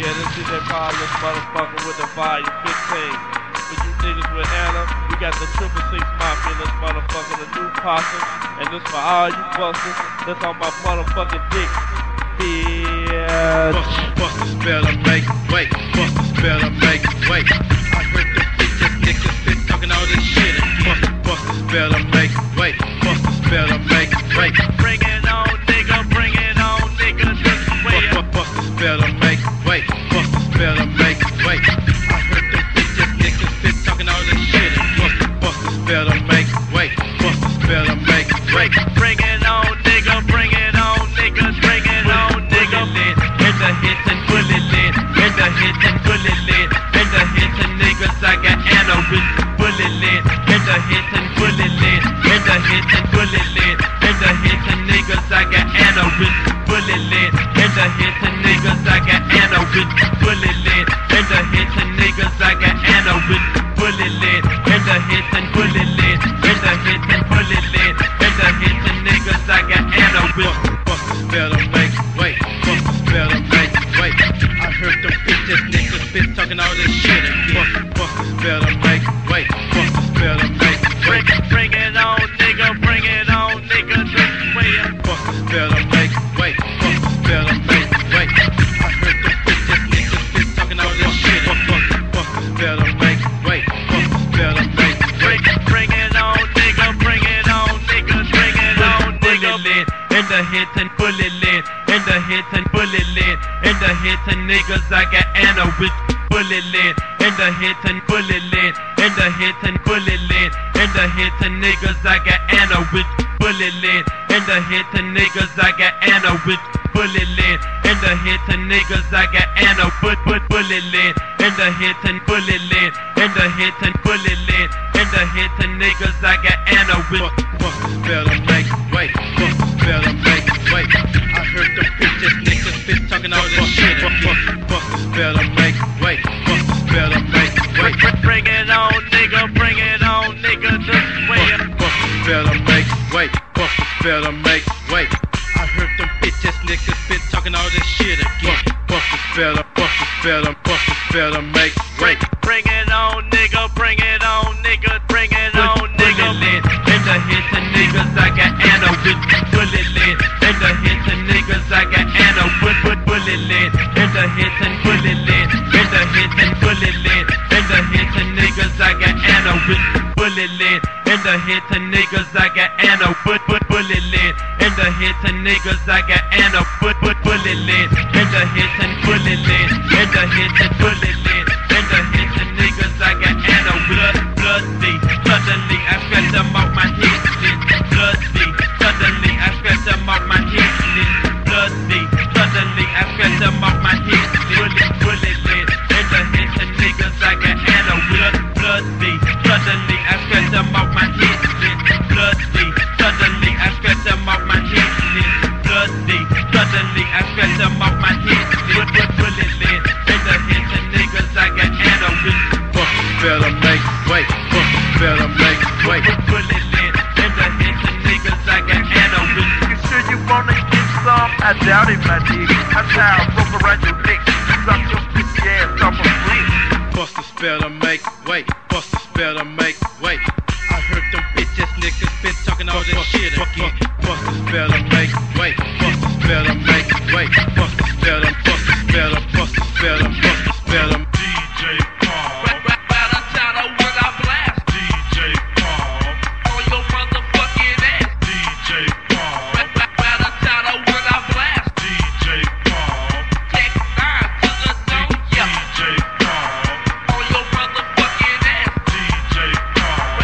Yeah, this is that powerless motherfucker with the volume 15. For you niggas with Anna, we got the 666 Mafia in this motherfucker, the new posse. And this for all you busters that's on my motherfucking dick. Yeah. Bust the spell and make wait. Bust the spell and make wait. I heard the bitches niggas been talking all this shit. Bust the spell and make wait. Bust the spell and make wait. Bring it on, nigga. Bring it on, nigga. This way. Bust the spell and make wait. Bust the spell and make wait. I heard the bitches niggas been talking all this shit. Bust the spell and make wait. Bust the spell and make wait. Bring it on, nigga. Bring it on, nigga. Bring it on, nigga. In the hits and bullet lit. In the hits and bullet lit. In the hits and niggas I got Anna with bullet lit. In the hits and bullet lit. In the hits and bullet lit. In the hits and niggas I got Anna with bullet lit. In the hits and niggas I got Anna with bullet lit. In the hits and niggas I got Anna with bullet lit. In the hits and bullet lit. In the hits and bullet lit. In the hits and niggas I got Anna with. Bust the spell and make wait. Bust the spell and make wait. I heard them bitches niggas been talking all this shit. Bust the spell and make wait. Bust the spell and make wait. Bring it on, nigga. Bring it on, nigga. This way. Bust the spell and make wait. Bust the spell and make wait. I heard them bitches niggas been talking all this shit. Bust the spell and make wait. Bust the spell and make wait. Bring it on, nigga. Bring it on, nigga. Bring it on, nigga. In the hits and bullet lit. In the hits and bullet lit. In the hits and niggas I got Anna with bullet lit. In the hits and bullet lit. In the hits and bullet lit. In the hits and niggas I got Anna with bullet lit. In the hits and niggas I got Anna with bullet lit. In the hits and niggas I got Anna bullet lit. In the hits and bullet lit. In the hits and bullet lit. In the hits and niggas I got Anna with. Bust the spell and make wait. Bust the spell and make wait. I heard them bitches niggas been talking all this shit. Bust the spell and make wait. Bust the spell and make wait. Bring it on, nigga. Bring it on, nigga. This way. Bust the spell and make wait. Bust the spell and make wait. I heard them bitches niggas been talking all this shit again. Bust the spell and bust the spell and bust the spell and make wait. Bring it on, nigga. Bring it on, nigga. Bring it on, nigga. In the hits and niggas I got Anna with bullet lit. In the hits and niggas I got Anna with bullet lit. In the hits and bullet lit. In the hits and bullet lit. In the hits and niggas I got Anna with bullet lit. In the hits and niggas I got Anna with bullet lit. In the hits and niggas I got Anna with bullet lit. In the hits and bullet lit. In the hits and bullet lit. In the hits and niggas I got Anna with bloody. Suddenly I felt them off my hit list. Bloody. Suddenly I felt them off my hit list. Bloody. Suddenly I felt them off my hit list. Bullet lit. In the hits and niggas I got Anna with bloody. Suddenly I felt them off my hit list. Bloody. Suddenly I felt them off my hit list. Bloody. Suddenly I felt them off my hit list. Bullet lit. In the hits and niggas I got Anna with. Bust the spell and make wait. Bust the spell and make wait. Bullet lit. In the hits and niggas I got Anna with. You sure you wanna get some? I doubt it, my nigga. I tie a rope around your neck. Suck your pussy ass off a brick. Bust the spell and make wait. Bust the spell and make wait. I heard them bitches niggas been talking all this shit again. Bust the spell and make wait. Bust the spell and make wait. Bust the spell and bust the spell and bust the spell and bust the spell and DJ Paul. DJ Paul. On your motherfucking ass. DJ Paul. DJ Paul. Take 9 to the dome, yeah. DJ Paul. On your motherfucking ass. DJ Paul.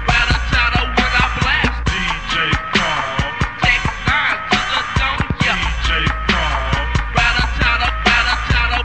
DJ Paul. Take 9 to the dome, yeah. DJ Paul.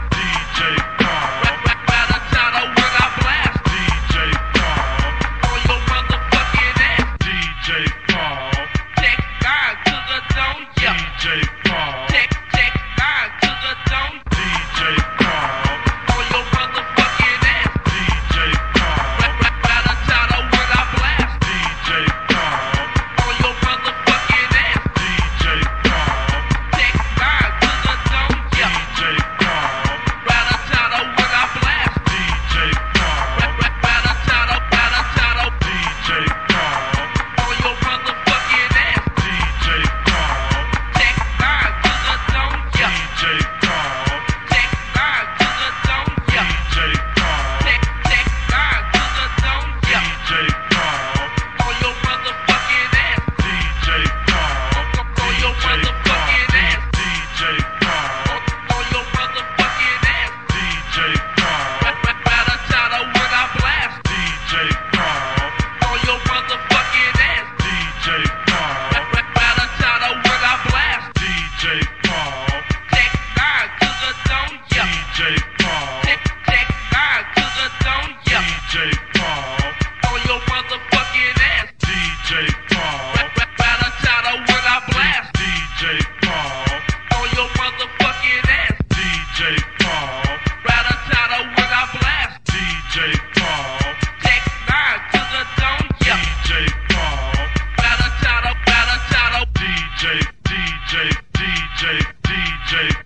DJ